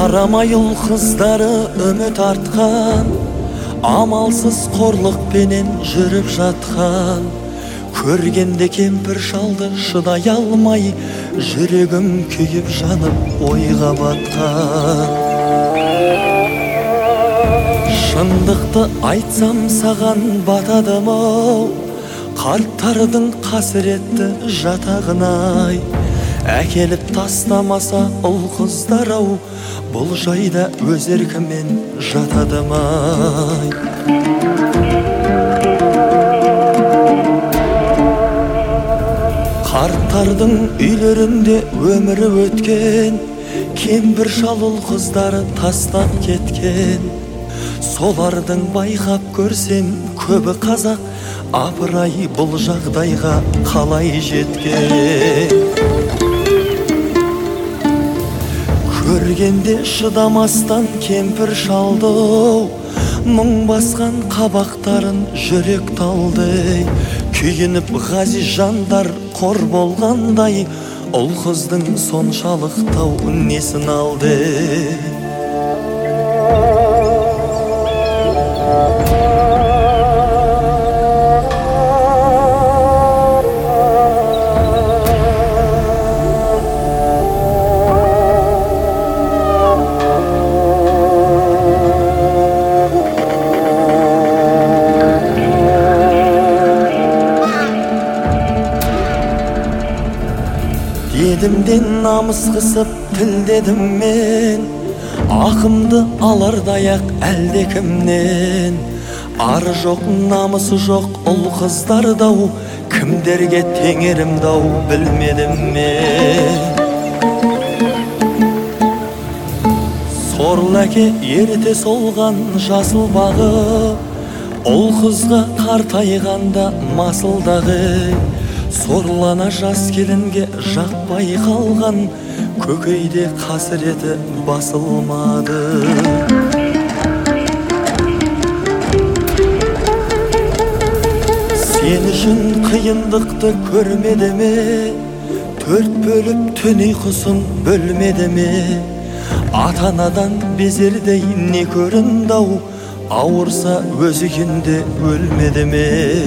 Жарамай ұл қыздары үміт артқан, амалсыз қорлықпенен жүріп жатқан. Көргенде кемпір шалды шыдай алмай, жүрегім күйіп жанып ойға батқан. Шындықты айтсам саған батадым-ау, қарттардың қасіретті жатағын-ай. Әкеліп тастамаса ұл қыздар-ау, бұл жайда өз еркімен жатадым-ай. Қарттардың үйлерінде өмірі өткен, кемпір шал ұл қыздары тастап кеткен. Солардың байқап көрсем көбі қазақ, апырай бұл жағдайға қалай жеткен. Көргенде шыдамастан кемпір шалды, мұң басқан қабақтарын жүрек талды. Күйініп ғазиз жандар қор болғандай, ұл қыздың соншалықтау несін алды. Дедімден намыс қысып тілдедім мен, ақымды алардай-ақ әлде кімнен. Ары жоқ, намысы жоқ ұл қыздар-дау, кімдерге теңерім-дау білмедім мен. Сорлы әке ерте солған жасыл бағы, ұл қызға қартайғанда масылдағы. Сорлана жас келінге жақпай қалған, көкейде қасіреті басылмады. Сен үшін қиындықты көрмеді ме, төрт бөліп түн ұйқысын бөлмеді ме? Ата-анадан безердей не көрінді-ау, ауырса өз үйінде өлмеді ме?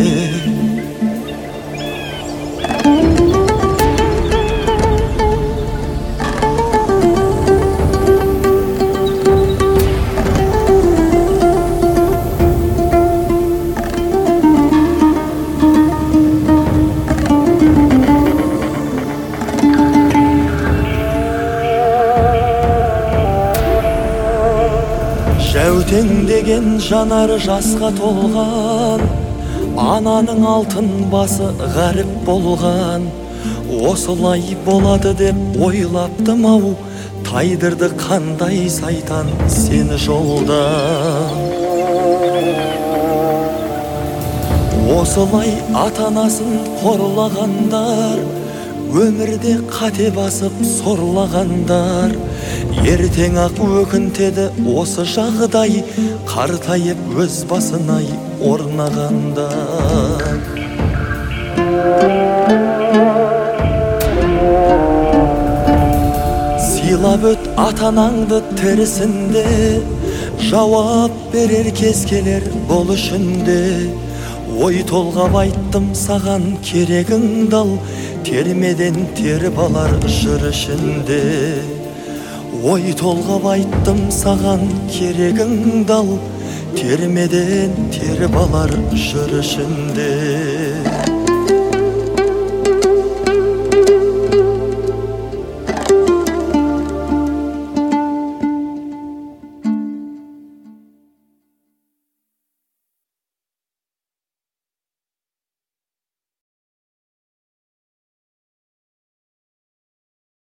Жәутең деген жанар жасқа толған, ананың алтын басы ғаріп болған. Осылай болады деп ойлаптым-ау, тайдырды қандай сайтан сені жолдан. Осылай ата-анасын қорлағандар, өмірде қате басып сорлағандар. Ертең ақ өкінтеді осы жағдай, қартайып өз басынай орнағандар. Сыйлап өт ата-анаңды тірісінде, жауап берер кез келер бұл үшінде. Ой толғап айттым саған керегіңді ал, термеден теріп алар жыр ішінде. Ой толғап айттым саған керегіңді ал, термеден теріп алар жыр ішінде.